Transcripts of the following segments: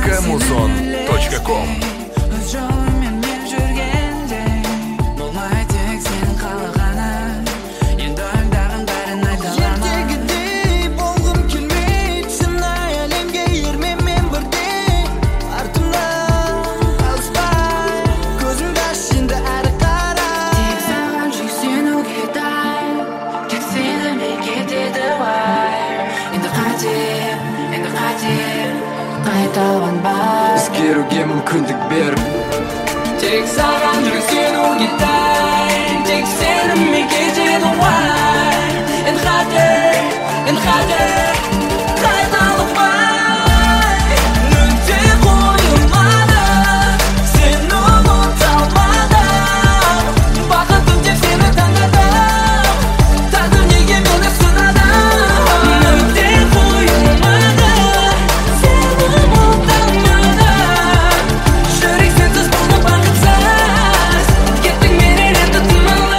muzon.com. Өзгеруге мүмкіндік беріп тек саған жүрек сенуге дайын, тек сенімен кетеді уай. Енді қайтер қайталанбай, нүкте қойылмады, сені ұмыта алмадым. Бақытым тек сені таңдадым, тағдыр неге мені сынады. Нүкте қойылмады, сені ұмыта алмадым. Жүрек сенсіз болды бақытсыз, кеттің менен енді тынымсыз.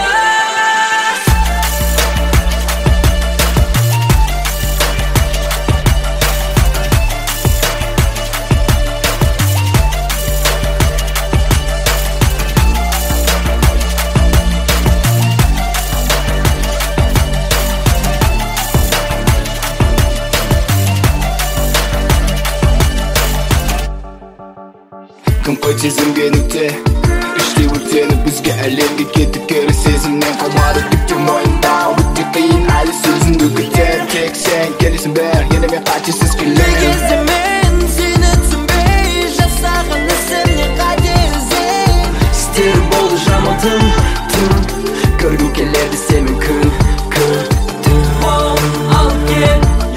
кім қой сезімге нүкте іштей өртеніп бізге әлемге кеттік кері сезімнен қалмады түкте мойындау өте қиын әлі сөзіңді күтер тек сен келесің бер енді мен қатесіз келемін кезде мен сені түсінбей жасаған ісімнен қателесем істер болды жамылдым тым көргім келеді сенімен күн түн алып кел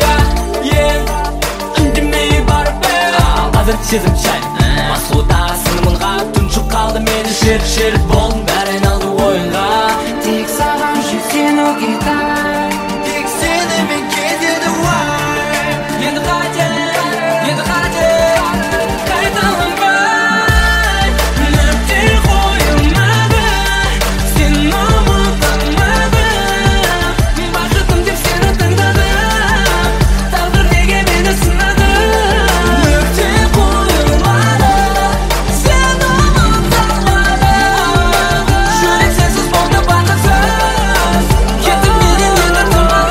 демей барып бер қазір сезім жай басуда сынымынға тұншық қалды мені шерік болдым бәрі айналды ойынға тек саған жүрек сенуге дайын, тек сенімен кетеді уай. Енді қайтер қайталанбай, нүкте қойылмады, сені ұмыта алмадым. Бақытым деп сені таңдадым, тағдыр неге мені сынады. Нүкте қойылмады, сені ұмыта алмадым. Жүрек сенсіз болды бақытсыз, кеттің менен енді тынымсыз.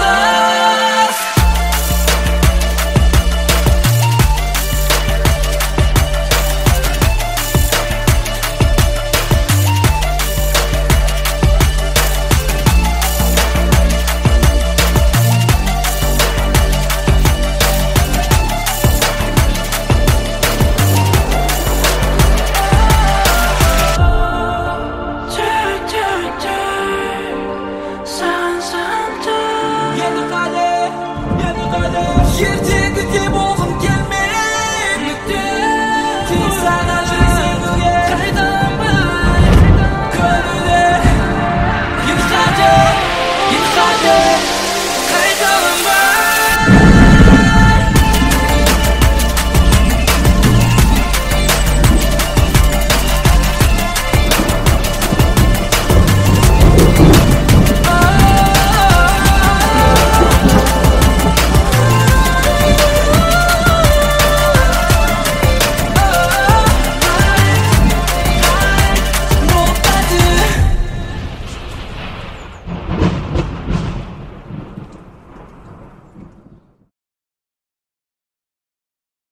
Sağ ol.